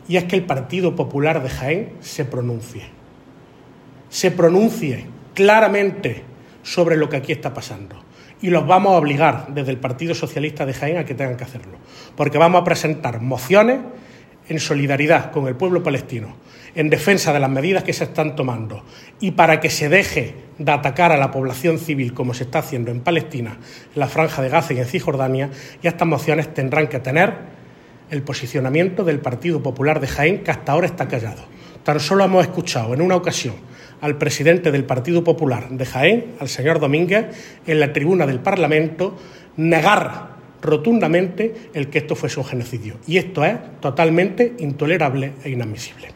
y es que el Partido Popular de Jaén se pronuncie claramente sobre lo que aquí está pasando. Y los vamos a obligar desde el Partido Socialista de Jaén a que tengan que hacerlo, porque vamos a presentar mociones en solidaridad con el pueblo palestino, en defensa de las medidas que se están tomando y para que se deje de atacar a la población civil como se está haciendo en Palestina, en la Franja de Gaza y en Cisjordania, y estas mociones tendrán que tener el posicionamiento del Partido Popular de Jaén, que hasta ahora está callado. Tan solo hemos escuchado en una ocasión al presidente del Partido Popular de Jaén, al señor Domínguez, en la tribuna del Parlamento, negar rotundamente el que esto fuese un genocidio. Y esto es totalmente intolerable e inadmisible.